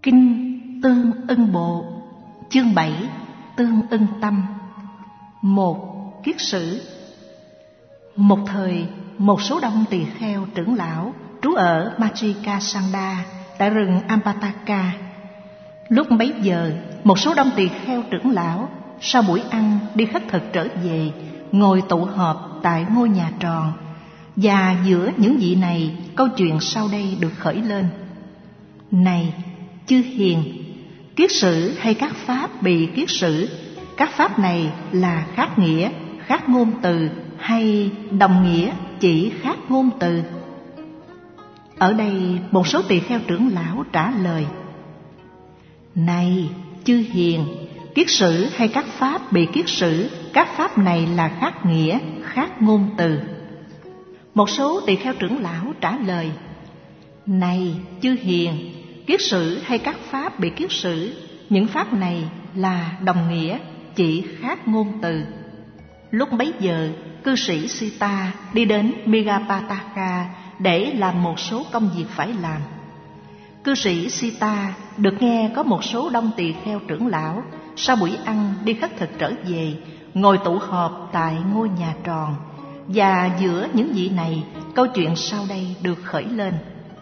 Kinh Tương Ưng Bộ, chương 7, Tương Ưng Tâm. 1. Kiết sử. Một thời, một số đông tỳ kheo trưởng lão trú ở Majikasanda tại rừng Ampataka. Lúc bấy giờ, một số đông tỳ kheo trưởng lão sau buổi ăn đi khất thực trở về, ngồi tụ họp tại ngôi nhà tròn. Và giữa những vị này, câu chuyện sau đây được khởi lên. Này, chư hiền, kiết sử hay các pháp bị kiết sử, các pháp này là khác nghĩa, khác ngôn từ hay đồng nghĩa chỉ khác ngôn từ? Ở đây một số tỳ kheo trưởng lão trả lời: Này, chư hiền, kiết sử hay các pháp bị kiết sử, các pháp này là khác nghĩa, khác ngôn từ. Một số tỳ kheo trưởng lão trả lời: Này, chư hiền, kiết sử hay các pháp bị kiết sử, những pháp này là đồng nghĩa, chỉ khác ngôn từ. Lúc bấy giờ, cư sĩ Sita đi đến Megapataka để làm một số công việc phải làm. Cư sĩ Sita được nghe có một số đông tỳ kheo trưởng lão sau buổi ăn đi khất thực trở về, ngồi tụ họp tại ngôi nhà tròn. Và giữa những vị này, câu chuyện sau đây được khởi lên.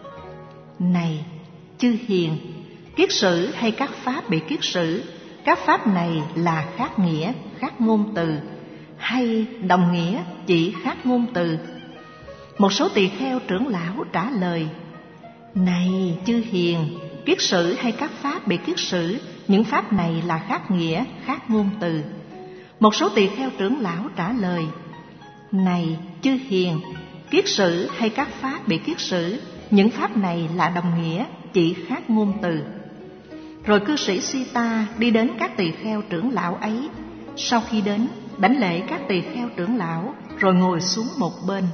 Này, chư hiền, kiết sử hay các pháp bị kiết sử, các pháp này là khác nghĩa, khác ngôn từ hay đồng nghĩa chỉ khác ngôn từ? Một số tỳ kheo trưởng lão trả lời: Này, chư hiền, kiết sử hay các pháp bị kiết sử, những pháp này là khác nghĩa, khác ngôn từ. Một số tỳ kheo trưởng lão trả lời: Này, chư hiền, kiết sử hay các pháp bị kiết sử, những pháp này là đồng nghĩa, chỉ khác ngôn từ. Rồi cư sĩ Sita đi đến các tỳ kheo trưởng lão ấy. Sau khi đến, đảnh lễ các tỳ kheo trưởng lão, rồi ngồi xuống một bên.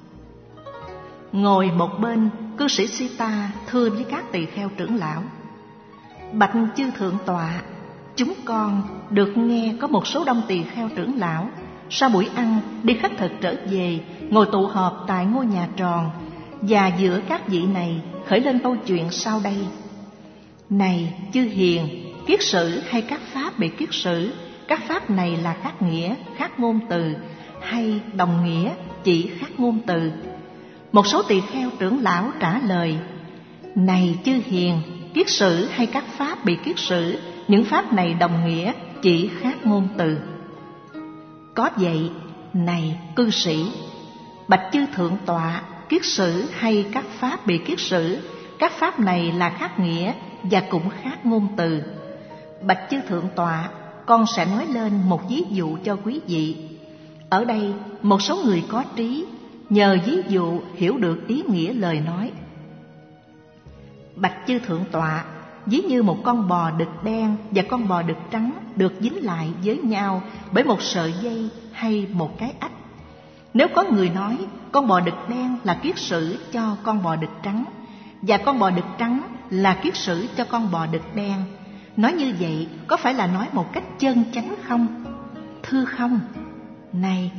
Ngồi một bên, cư sĩ Sita thưa với các tỳ kheo trưởng lão: Bạch chư thượng tọa, chúng con được nghe có một số đông tỳ kheo trưởng lão sau buổi ăn đi khất thực trở về, ngồi tụ họp tại ngôi nhà tròn. Và giữa các vị này khởi lên câu chuyện sau đây. Này, chư hiền, kiết sử hay các pháp bị kiết sử, các pháp này là khác nghĩa, khác ngôn từ hay đồng nghĩa chỉ khác ngôn từ? Một số tỳ kheo trưởng lão trả lời: Này, chư hiền, kiết sử hay các pháp bị kiết sử, những pháp này đồng nghĩa chỉ khác ngôn từ. Có vậy, này cư sĩ, bạch chư thượng tọa, kiết sử hay các pháp bị kiết sử, các pháp này là khác nghĩa và cũng khác ngôn từ. Bạch chư thượng tọa, con sẽ nói lên một ví dụ cho quý vị. Ở đây một số người có trí nhờ ví dụ hiểu được ý nghĩa lời nói. Bạch chư thượng tọa, ví như một con bò đực đen và con bò đực trắng được dính lại với nhau bởi một sợi dây hay một cái ách. Nếu có người nói con bò đực đen là kiết sử cho con bò đực trắng, và con bò đực trắng là kiết sử cho con bò đực đen, nói như vậy có phải là nói một cách chân chánh không? Thưa không. Này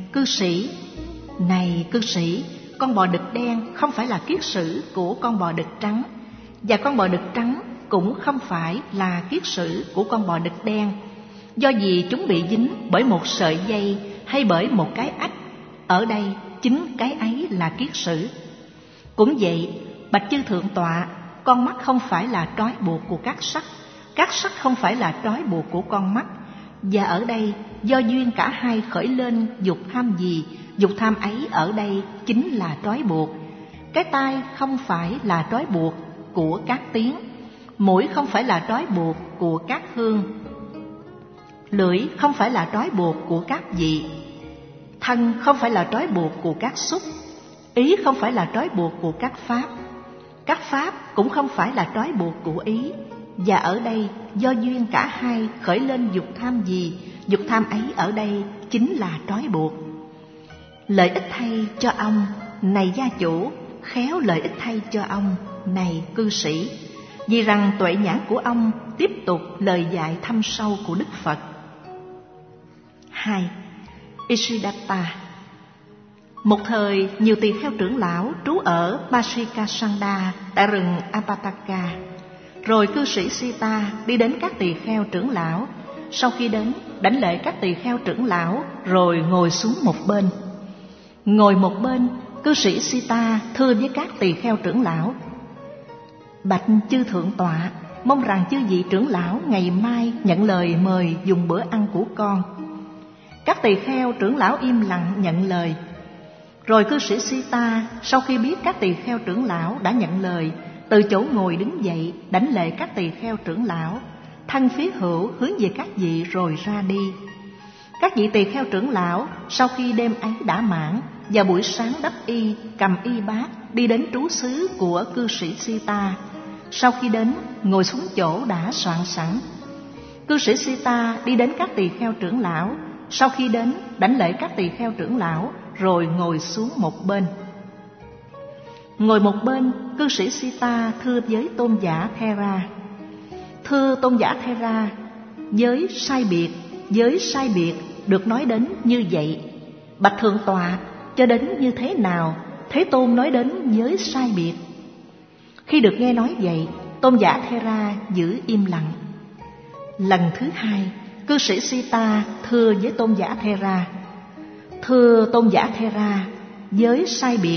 cư sĩ, con bò đực đen không phải là kiết sử của con bò đực trắng, và con bò đực trắng cũng không phải là kiết sử của con bò đực đen, do vì chúng bị dính bởi một sợi dây hay bởi một cái ách. Ở đây chính cái ấy là kiết sử. Cũng vậy, bạch chư thượng tọa, con mắt không phải là trói buộc của các sắc không phải là trói buộc của con mắt. Và ở đây do duyên cả hai khởi lên dục tham gì, dục tham ấy ở đây chính là trói buộc. Cái tai không phải là trói buộc của các tiếng, mũi không phải là trói buộc của các hương, lưỡi không phải là trói buộc của các vị, thân không phải là trói buộc của các xúc, ý không phải là trói buộc của các pháp cũng không phải là trói buộc của ý. Và ở đây do duyên cả hai khởi lên dục tham gì, dục tham ấy ở đây chính là trói buộc. Lợi ích thay cho ông, này gia chủ, khéo lợi ích thay cho ông, này cư sĩ, vì rằng tuệ nhãn của ông tiếp tục lời dạy thâm sâu của Đức Phật. 2. Isidatta. Một thời, nhiều tỳ kheo trưởng lão trú ở Majikasanda tại rừng Ampataka. Rồi cư sĩ Sita đi đến các tỳ kheo trưởng lão. Sau khi đến, đảnh lễ các tỳ kheo trưởng lão, rồi ngồi xuống một bên. Ngồi một bên, cư sĩ Sita thưa với các tỳ kheo trưởng lão: Bạch chư thượng tọa, mong rằng chư vị trưởng lão ngày mai nhận lời mời dùng bữa ăn của con. Các tỳ kheo trưởng lão im lặng nhận lời. Rồi cư sĩ Sita sau khi biết các tỳ kheo trưởng lão đã nhận lời, từ chỗ ngồi đứng dậy đảnh lễ các tỳ kheo trưởng lão, thân phía hữu hướng về các vị rồi ra đi. Các vị tỳ kheo trưởng lão sau khi đêm ấy đã mãn, vào buổi sáng đắp y, cầm y bát đi đến trú xứ của cư sĩ Sita. Sau khi đến, ngồi xuống chỗ đã soạn sẵn. Cư sĩ Sita đi đến các tỳ kheo trưởng lão. Sau khi đến, đảnh lễ các tỳ kheo trưởng lão, rồi ngồi xuống một bên. Ngồi một bên, cư sĩ Sita thưa với tôn giả Thera: Thưa tôn giả Thera, giới sai biệt được nói đến như vậy. Bạch thượng tọa, cho đến như thế nào Thế Tôn nói đến giới sai biệt? Khi được nghe nói vậy, tôn giả Thera giữ im lặng. Lần thứ hai, cư sĩ Sita thưa với tôn giả Thera: Thưa tôn giả Thera, giới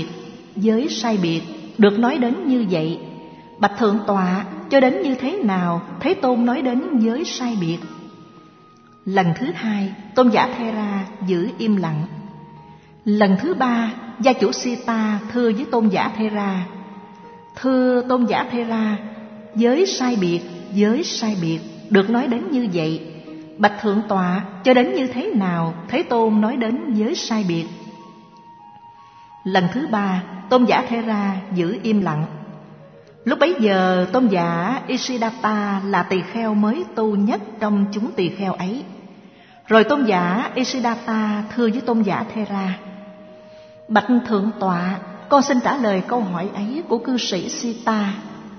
sai biệt được nói đến như vậy. Bạch thượng tọa, cho đến như thế nào Thế Tôn nói đến giới sai biệt? Lần thứ hai, tôn giả Thera giữ im lặng. Lần thứ ba, gia chủ Sita thưa với tôn giả Thera: Thưa tôn giả Thera, giới sai biệt được nói đến như vậy. Bạch thượng tọa, cho đến như thế nào Thế Tôn nói đến giới sai biệt? Lần thứ ba, tôn giả Thera giữ im lặng. Lúc bấy giờ, tôn giả Isidatta là tỳ kheo mới tu nhất trong chúng tỳ kheo ấy. Rồi tôn giả Isidatta thưa với tôn giả Thera: Bạch thượng tọa, con xin trả lời câu hỏi ấy của cư sĩ Sita.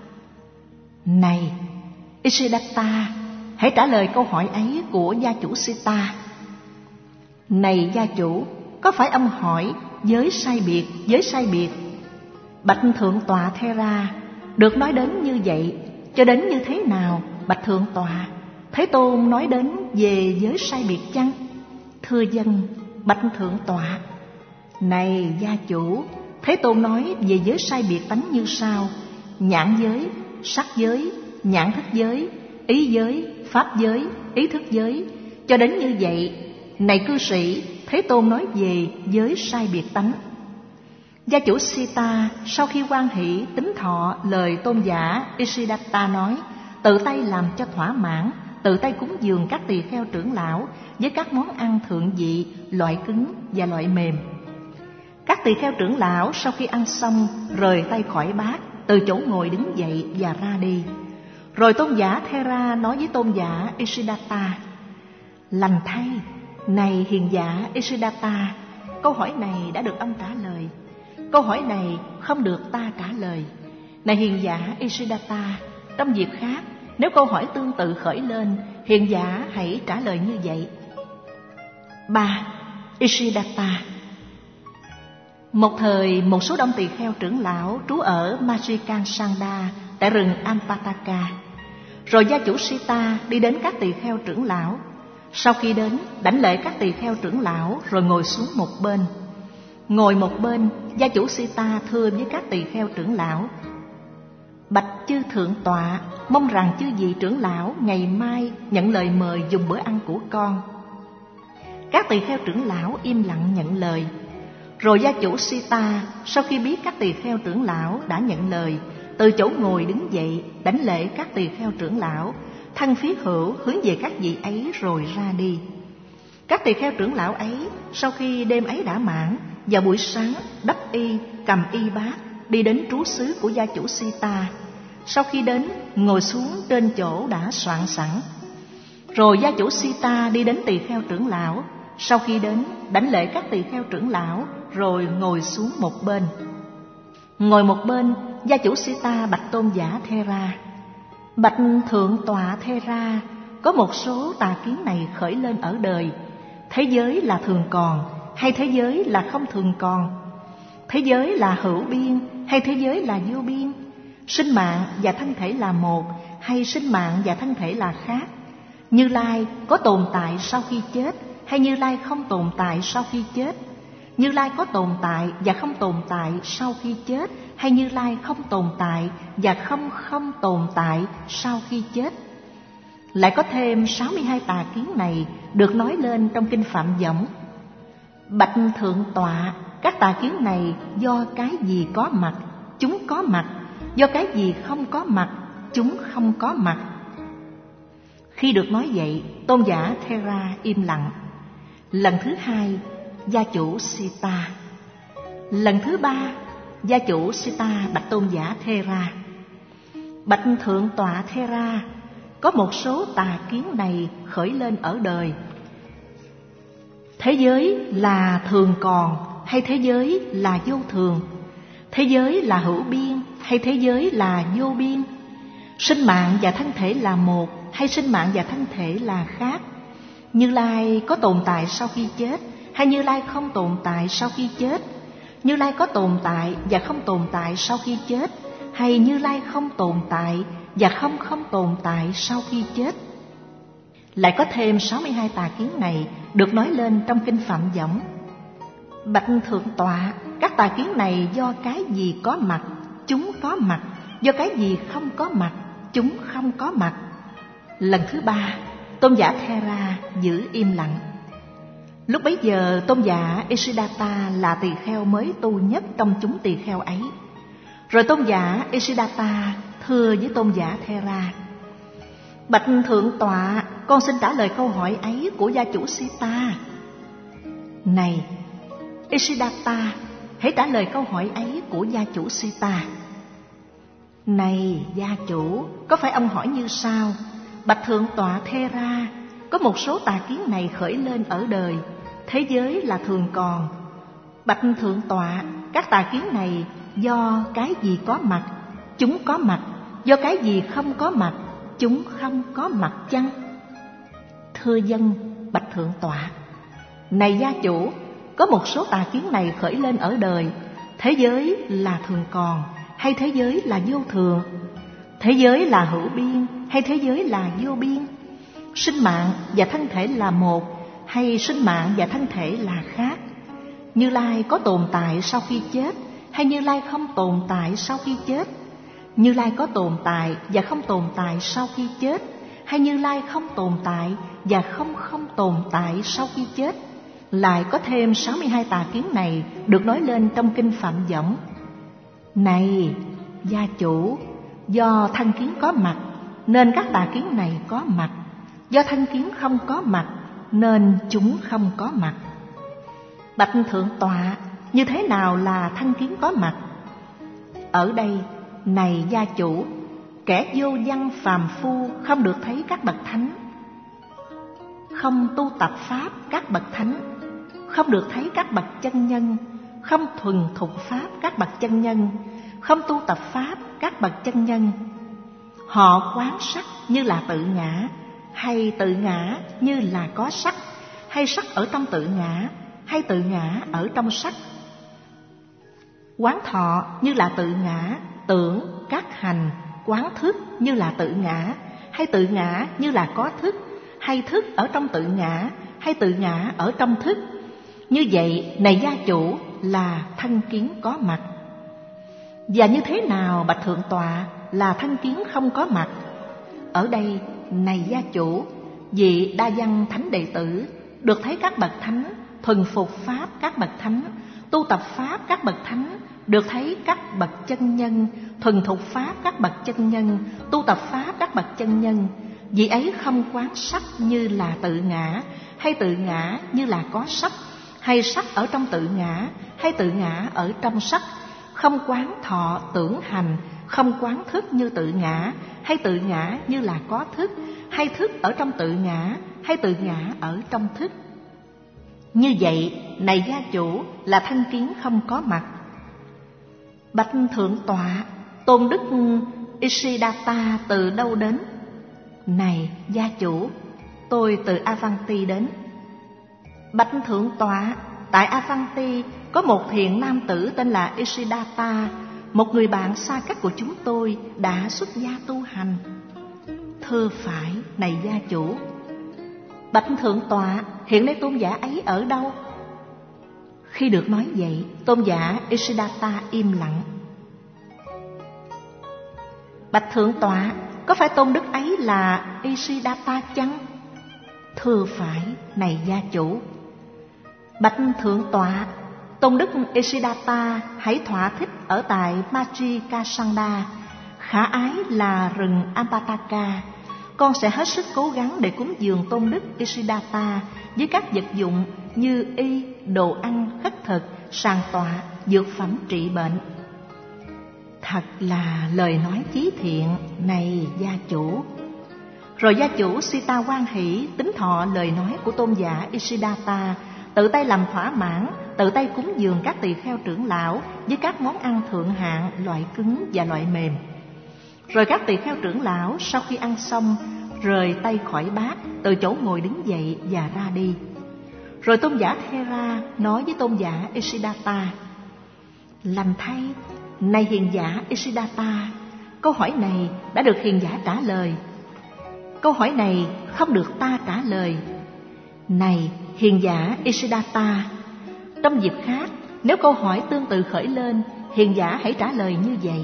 Này Isidatta, hãy trả lời câu hỏi ấy của gia chủ Sita. Này gia chủ, có phải ông hỏi giới sai biệt? Bạch thượng tọa Thera, được nói đến như vậy, cho đến như thế nào bạch thượng tọa Thế Tôn nói đến về giới sai biệt chăng? Thưa dân, bạch thượng tọa. Này gia chủ, Thế Tôn nói về giới sai biệt tánh như sau: nhãn giới, sắc giới, nhãn thức giới, ý giới, pháp giới, ý thức giới. Cho đến như vậy, này cư sĩ, Thế Tôn nói về giới sai biệt tánh. Gia chủ Sita sau khi hoan hỷ tín thọ lời tôn giả Isidatta nói, tự tay làm cho thỏa mãn, tự tay cúng dường các tỳ kheo trưởng lão với các món ăn thượng vị, loại cứng và loại mềm. Các tỳ kheo trưởng lão sau khi ăn xong rời tay khỏi bát, từ chỗ ngồi đứng dậy và ra đi. Rồi tôn giả Thera nói với tôn giả Isidatta: Lành thay, này hiền giả Isidatta, câu hỏi này đã được ông trả lời. Câu hỏi này không được ta trả lời. Này hiền giả Isidatta, trong dịp khác, nếu câu hỏi tương tự khởi lên, hiền giả hãy trả lời như vậy. 3. Isidatta. Một thời, một số đông tỳ kheo trưởng lão trú ở Majikansanda tại rừng Ampataka. Rồi gia chủ Sita đi đến các tỳ kheo trưởng lão. Sau khi đến, đảnh lễ các tỳ kheo trưởng lão rồi ngồi xuống một bên. Ngồi một bên, gia chủ Sita thưa với các tỳ kheo trưởng lão: Bạch chư thượng tọa, mong rằng chư vị trưởng lão ngày mai nhận lời mời dùng bữa ăn của con. Các tỳ kheo trưởng lão im lặng nhận lời. Rồi gia chủ Sita sau khi biết các tỳ kheo trưởng lão đã nhận lời, từ chỗ ngồi đứng dậy đảnh lễ các tỳ kheo trưởng lão, thân phía hữu hướng về các vị ấy rồi ra đi. Các tỳ kheo trưởng lão ấy sau khi đêm ấy đã mãn, vào buổi sáng đắp y, cầm y bát đi đến trú xứ của gia chủ Sita. Sau khi đến, ngồi xuống trên chỗ đã soạn sẵn. Rồi gia chủ Sita đi đến tỳ kheo trưởng lão. Sau khi đến, đảnh lễ các tỳ kheo trưởng lão rồi ngồi xuống một bên. Ngồi một bên, gia chủ Sita bạch tôn giả Thera: Bạch thượng tọa Thera, có một số tà kiến này khởi lên ở đời. Thế giới là thường còn hay thế giới là không thường còn? Thế giới là hữu biên hay thế giới là vô biên? Sinh mạng và thân thể là một hay sinh mạng và thân thể là khác? Như Lai có tồn tại sau khi chết hay Như Lai không tồn tại sau khi chết? Như Lai có tồn tại và không tồn tại sau khi chết hay Như Lai không tồn tại và không tồn tại sau khi chết? Lại có thêm 62 tà kiến này được nói lên trong kinh Phạm Võng. Bạch Thượng Tọa, các tà kiến này do cái gì có mặt, chúng có mặt; do cái gì không có mặt, chúng không có mặt. Khi được nói vậy, tôn giả Thera im lặng. Lần thứ hai, gia chủ Sita. Lần thứ ba, gia chủ Sita bạch tôn giả Thera: Bạch Thượng Tọa Thera, có một số tà kiến này khởi lên ở đời. Thế giới là thường còn hay thế giới là vô thường? Thế giới là hữu biên hay thế giới là vô biên? Sinh mạng và thân thể là một hay sinh mạng và thân thể là khác? Như Lai có tồn tại sau khi chết hay Như Lai không tồn tại sau khi chết? Như Lai có tồn tại và không tồn tại sau khi chết hay Như Lai không tồn tại và không tồn tại sau khi chết? Lại có thêm 62 tà kiến này được nói lên trong kinh Phạm Võng. Bạch Thượng Tọa, các tà kiến này do cái gì có mặt, chúng có mặt; do cái gì không có mặt, chúng không có mặt. Lần thứ ba, tôn giả Thera giữ im lặng. Lúc bấy giờ, tôn giả Isiddhata là tỳ kheo mới tu nhất trong chúng tỳ kheo ấy. Rồi tôn giả Isiddhata thưa với tôn giả Thera: Bạch Thượng Tọa, con xin trả lời câu hỏi ấy của gia chủ Sita. Này Isiddhata, hãy trả lời câu hỏi ấy của gia chủ Sita. Này gia chủ, có phải ông hỏi như sau: Bạch Thượng Tọa Thera, có một số tà kiến này khởi lên ở đời. Thế giới là thường còn. Bạch Thượng Tọa, các tà kiến này do cái gì có mặt, chúng có mặt; do cái gì không có mặt, chúng không có mặt chăng? Thưa dân, bạch Thượng Tọa. Này gia chủ, có một số tà kiến này khởi lên ở đời. Thế giới là thường còn hay thế giới là vô thường? Thế giới là hữu biên hay thế giới là vô biên? Sinh mạng và thân thể là một hay sinh mạng và thân thể là khác? Như Lai có tồn tại sau khi chết hay Như Lai không tồn tại sau khi chết? Như Lai có tồn tại và không tồn tại sau khi chết hay Như Lai không tồn tại và không tồn tại sau khi chết? Lại có thêm 62 tà kiến này được nói lên trong kinh Phạm Võng. Này gia chủ, do thân kiến có mặt nên các tà kiến này có mặt; do thân kiến không có mặt nên chúng không có mặt. Bạch Thượng Tọa, như thế nào là thân kiến có mặt? Ở đây, này gia chủ, kẻ vô văn phàm phu không được thấy các bậc thánh, không tu tập pháp các bậc thánh, không được thấy các bậc chân nhân, không thuần thục pháp các bậc chân nhân, không tu tập pháp các bậc chân nhân. Họ quán sắc như là tự ngã, hay tự ngã như là có sắc, hay sắc ở trong tự ngã, hay tự ngã ở trong sắc. Quán thọ như là tự ngã, tưởng, các hành, quán thức như là tự ngã, hay tự ngã như là có thức, hay thức ở trong tự ngã, hay tự ngã ở trong thức. Như vậy, này gia chủ, là thân kiến có mặt. Và như thế nào, bạch Thượng Tọa, là thân kiến không có mặt? Ở đây, này gia chủ, vị đa văn thánh đệ tử được thấy các bậc thánh, thuần phục pháp các bậc thánh, tu tập pháp các bậc thánh, được thấy các bậc chân nhân, thuần thục pháp các bậc chân nhân, tu tập pháp các bậc chân nhân. Vị ấy không quán sắc như là tự ngã, hay tự ngã như là có sắc, hay sắc ở trong tự ngã, hay tự ngã ở trong sắc. Không quán thọ tưởng hành, không quán thức như tự ngã, hay tự ngã như là có thức, hay thức ở trong tự ngã, hay tự ngã ở trong thức. Như vậy, này gia chủ, là thân kiến không có mặt. Bạch Thượng Tọa, tôn đức Isiddhata từ đâu đến? Này gia chủ, tôi từ Avanti đến. Bạch Thượng Tọa, tại Avanti có một thiện nam tử tên là Isiddhata, một người bạn xa cách của chúng tôi đã xuất gia tu hành. Thưa phải, này gia chủ. Bạch thượng tọa, hiện nay tôn giả ấy ở đâu? Khi được nói vậy, tôn giả Isiddhata im lặng. Bạch thượng tọa, có phải tôn đức ấy là Isiddhata chăng? Thưa phải, này gia chủ. Bạch thượng tọa, tôn đức Isiddhata hãy thỏa thích ở tại Majikasanda, khả ái là rừng Ampataka. Con sẽ hết sức cố gắng để cúng dường tôn đức Isiddhata với các vật dụng như y, đồ ăn, khất thực, sàn tọa, dược phẩm trị bệnh. Thật là lời nói chí thiện, này gia chủ. Rồi gia chủ Sita hoan hỷ tín thọ lời nói của tôn giả Isiddhata, tự tay làm thỏa mãn, tự tay cúng dường các tỳ kheo trưởng lão với các món ăn thượng hạng, loại cứng và loại mềm. Rồi các tỳ kheo trưởng lão sau khi ăn xong rời tay khỏi bát, từ chỗ ngồi đứng dậy và ra đi. Rồi tôn giả Thera nói với tôn giả Isiddhata: lành thay, này hiền giả Isiddhata, câu hỏi này đã được hiền giả trả lời. Câu hỏi này không được ta trả lời. Này hiền giả Isiddhata, trong dịp khác, nếu câu hỏi tương tự khởi lên, hiền giả hãy trả lời như vậy.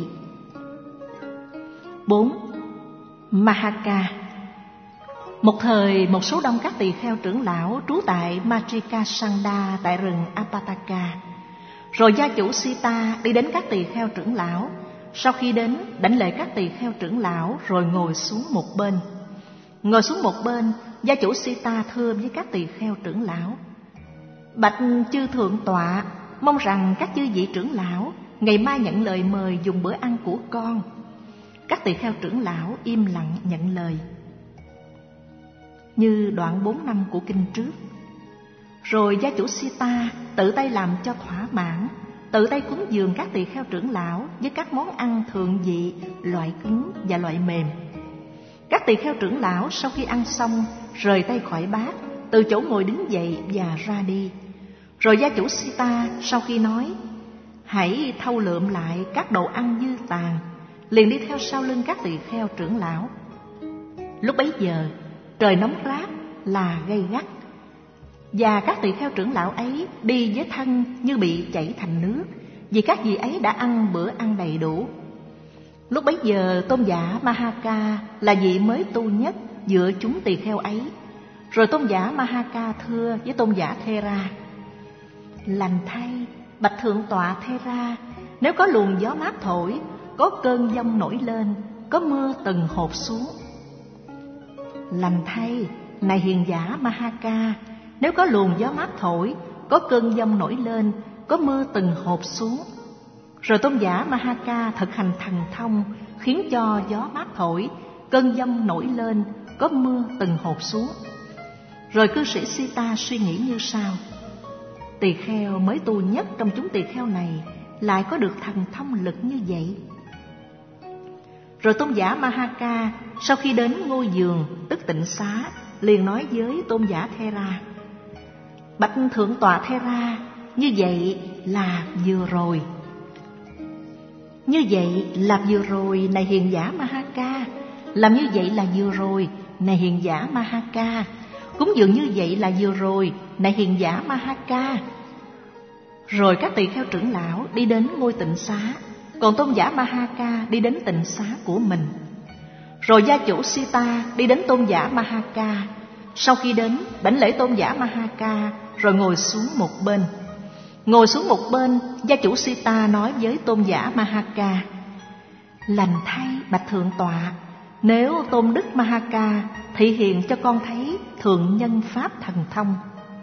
4. Mahaka. Một thời, một số đông các tỳ kheo trưởng lão trú tại Majikasanda tại rừng Ampataka. Rồi gia chủ Sita đi đến các tỳ kheo trưởng lão. Sau khi đến, đảnh lễ các tỳ kheo trưởng lão rồi ngồi xuống một bên. Ngồi xuống một bên, gia chủ Sita thưa với các tỳ kheo trưởng lão: bạch chư thượng tọa, mong rằng các chư vị trưởng lão ngày mai nhận lời mời dùng bữa ăn của con. Các tỳ kheo trưởng lão im lặng nhận lời. Như đoạn 4 năm của kinh trước. Rồi gia chủ Sita tự tay làm cho thỏa mãn, tự tay cúng dường các tỳ kheo trưởng lão với các món ăn thượng vị, loại cứng và loại mềm. Các tỳ kheo trưởng lão sau khi ăn xong rời tay khỏi bát, từ chỗ ngồi đứng dậy và ra đi. Rồi gia chủ Sita sau khi nói: hãy thâu lượm lại các đồ ăn dư tàn, liền đi theo sau lưng các tỳ kheo trưởng lão. Lúc bấy giờ trời nóng rát là gay gắt, và các tỳ kheo trưởng lão ấy đi với thân như bị chảy thành nước, vì các vị ấy đã ăn bữa ăn đầy đủ. Lúc bấy giờ tôn giả Mahaka là vị mới tu nhất giữa chúng tỳ kheo ấy. Rồi tôn giả Mahaka thưa với tôn giả Thera: lành thay, bạch thượng tọa Thera, nếu có luồng gió mát thổi, có cơn giông nổi lên, có mưa từng hột xuống. Lành thay, này hiền giả Mahaka, nếu có luồng gió mát thổi, có cơn giông nổi lên, có mưa từng hột xuống. Rồi tôn giả Mahaka thực hành thần thông, khiến cho gió mát thổi, cơn giông nổi lên, có mưa từng hột xuống. Rồi cư sĩ Sita suy nghĩ như sau: tỳ kheo mới tu nhất trong chúng tỳ kheo này lại có được thần thông lực như vậy. Rồi tôn giả Mahaka sau khi đến ngôi giường tức tịnh xá, liền nói với tôn giả Thera: bạch thượng tọa Thera, như vậy là vừa rồi. Như vậy là vừa rồi, này hiền giả Mahaka. Làm như vậy là vừa rồi, này hiền giả Mahaka. Cúng dường như vậy là vừa rồi, này hiền giả Mahaka. Rồi các tỳ kheo trưởng lão đi đến ngôi tịnh xá, còn tôn giả Mahaka đi đến tịnh xá của mình. Rồi gia chủ Sita đi đến tôn giả Mahaka. Sau khi đến, đảnh lễ tôn giả Mahaka rồi ngồi xuống một bên. Ngồi xuống một bên, gia chủ Sita nói với tôn giả Mahaka: lành thay, bạch thượng tọa, nếu tôn đức Mahaka thị hiện cho con thấy thượng nhân pháp thần thông.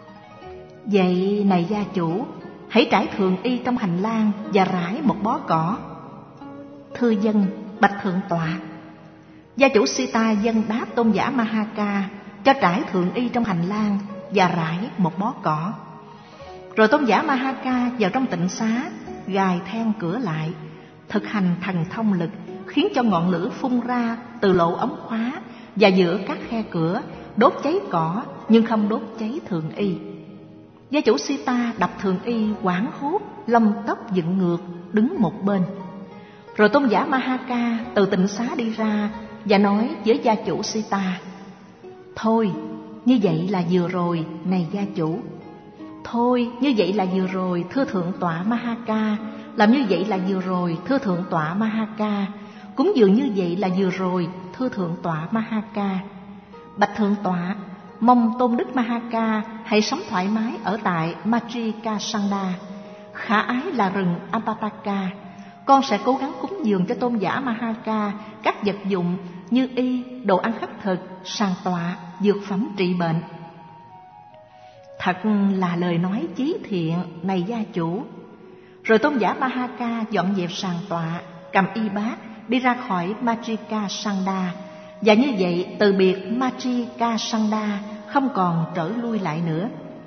Vậy này gia chủ, hãy trải thượng y trong hành lang và rải một bó cỏ. Thưa dân, bạch thượng tọa. Gia chủ Sita dân đáp tôn giả Mahaka cho trải thượng y trong hành lang và rải một bó cỏ. Rồi tôn giả Mahaka vào trong tịnh xá, gài then cửa lại, thực hành thần thông lực, khiến cho ngọn lửa phun ra từ lỗ ống khóa và giữa các khe cửa, đốt cháy cỏ nhưng không đốt cháy thượng y. Gia chủ Sita đập thượng y hoảng hốt, lông tóc dựng ngược, đứng một bên. Rồi tôn giả Mahaka từ tịnh xá đi ra, và nói với gia chủ Sita: thôi, như vậy là vừa rồi, này gia chủ. Thôi, như vậy là vừa rồi, thưa thượng tọa Mahaka. Làm như vậy là vừa rồi, thưa thượng tọa Mahaka. Cúng dường như vậy là vừa rồi, thưa thượng tọa Mahaka. Bạch thượng tọa, mong tôn đức Mahaka hãy sống thoải mái ở tại Matrikasanda, khả ái là rừng Apataka. Con sẽ cố gắng cúng dường cho tôn giả Mahaka các vật dụng như y, đồ ăn khất thực, sàn tọa, dược phẩm trị bệnh. Thật là lời nói chí thiện, này gia chủ. Rồi tôn giả Mahaka dọn dẹp sàn tọa, cầm y bát đi ra khỏi Matrikasanda, và như vậy từ biệt Matrikasanda, không còn trở lui lại nữa.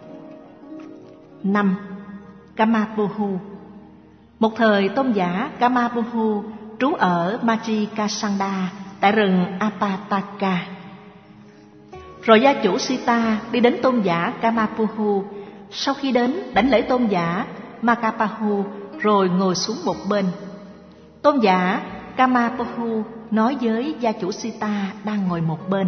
5. Kamapuhu. Một thời tôn giả Kamapuhu trú ở Matrikasanda tại rừng Apataka. Rồi gia chủ Sita đi đến tôn giả Kamapuhu. Sau khi đến, đảnh lễ tôn giả Makapahu rồi ngồi xuống một bên. Tôn giả Kamapuhu nói với gia chủ Sita đang ngồi một bên: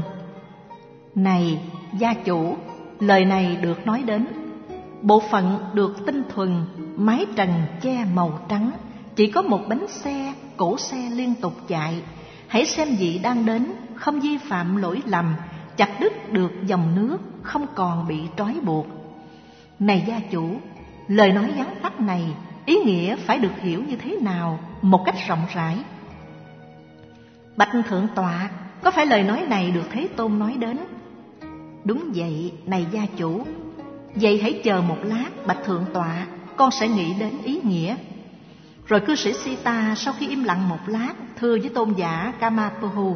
này gia chủ, lời này được nói đến. Bộ phận được tinh thuần, mái trần che màu trắng, chỉ có một bánh xe, cỗ xe liên tục chạy. Hãy xem vị đang đến, không vi phạm lỗi lầm, chặt đứt được dòng nước, không còn bị trói buộc. Này gia chủ, lời nói vắn tắt này, ý nghĩa phải được hiểu như thế nào một cách rộng rãi? Bạch thượng tọa, có phải lời nói này được Thế Tôn nói đến? Đúng vậy, này gia chủ. Vậy hãy chờ một lát, bạch thượng tọa, con sẽ nghĩ đến ý nghĩa. Rồi cư sĩ Sita sau khi im lặng một lát, thưa với tôn giả Kamapuhu: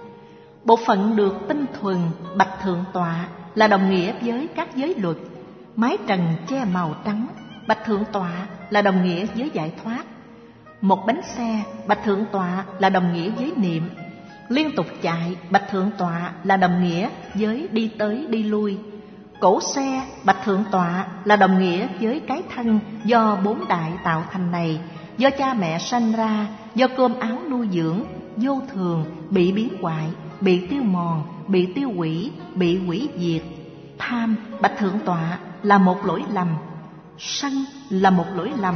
bộ phận được tinh thuần, bạch thượng tọa, là đồng nghĩa với các giới luật. Mái trần che màu trắng, bạch thượng tọa, là đồng nghĩa với giải thoát. Một bánh xe, bạch thượng tọa, là đồng nghĩa với niệm. Liên tục chạy, bạch thượng tọa, là đồng nghĩa với đi tới đi lui. Cỗ xe, bạch thượng tọa, là đồng nghĩa với cái thân do bốn đại tạo thành này, do cha mẹ sanh ra, do cơm áo nuôi dưỡng, vô thường, bị biến hoại, bị tiêu mòn, bị tiêu hủy, bị hủy diệt. Tham, bạch thượng tọa, là một lỗi lầm. Sân là một lỗi lầm.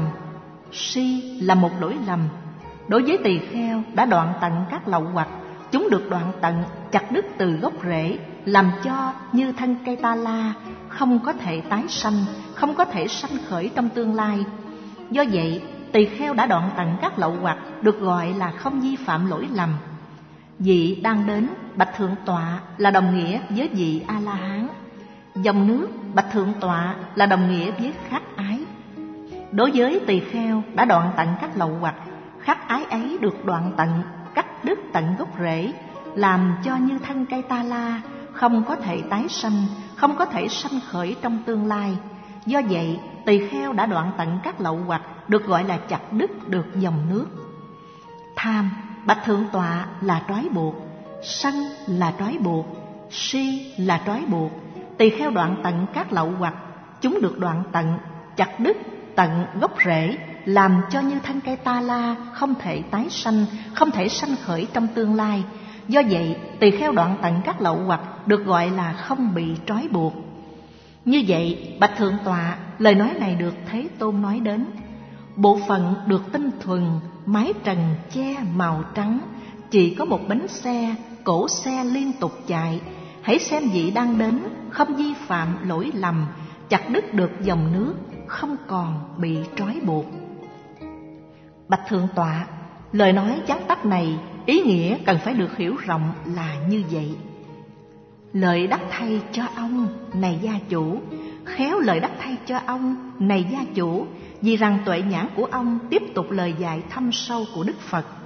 Si là một lỗi lầm. Đối với tỳ kheo đã đoạn tận các lậu hoặc, chúng được đoạn tận, chặt đứt từ gốc rễ, làm cho như thân cây ta la, không có thể tái sanh, không có thể sanh khởi trong tương lai. Do vậy, tỳ kheo đã đoạn tận các lậu hoặc được gọi là không vi phạm lỗi lầm. Vị đang đến, bạch thượng tọa, là đồng nghĩa với vị A-la-hán. Dòng nước, bạch thượng tọa, là đồng nghĩa với khắc ái. Đối với tỳ kheo đã đoạn tận các lậu hoặc, khắc ái ấy được đoạn tận, cắt đứt tận gốc rễ, làm cho như thân cây ta la, không có thể tái sanh, không có thể sanh khởi trong tương lai. Do vậy, tỳ kheo đã đoạn tận các lậu hoặc được gọi là chặt đứt được dòng nước. Tham, bạch thượng tọa, là trói buộc. Sân là trói buộc. Si là trói buộc. Tỳ kheo đoạn tận các lậu hoặc, chúng được đoạn tận, chặt đứt tận gốc rễ, làm cho như thân cây ta la, không thể tái sanh, không thể sanh khởi trong tương lai. Do vậy, tỳ kheo đoạn tận các lậu hoặc được gọi là không bị trói buộc. Như vậy, bạch thượng tọa, lời nói này được Thế Tôn nói đến. Bộ phận được tinh thuần, mái trần che màu trắng, chỉ có một bánh xe, cỗ xe liên tục chạy. Hãy xem vị đang đến, không vi phạm lỗi lầm, chặt đứt được dòng nước, không còn bị trói buộc. Bạch thượng tọa, lời nói vắn tắt này, ý nghĩa cần phải được hiểu rộng là như vậy. Lợi đắc thay cho ông, này gia chủ, khéo lợi đắc thay cho ông, này gia chủ, vì rằng tuệ nhãn của ông tiếp tục lời dạy thâm sâu của Đức Phật.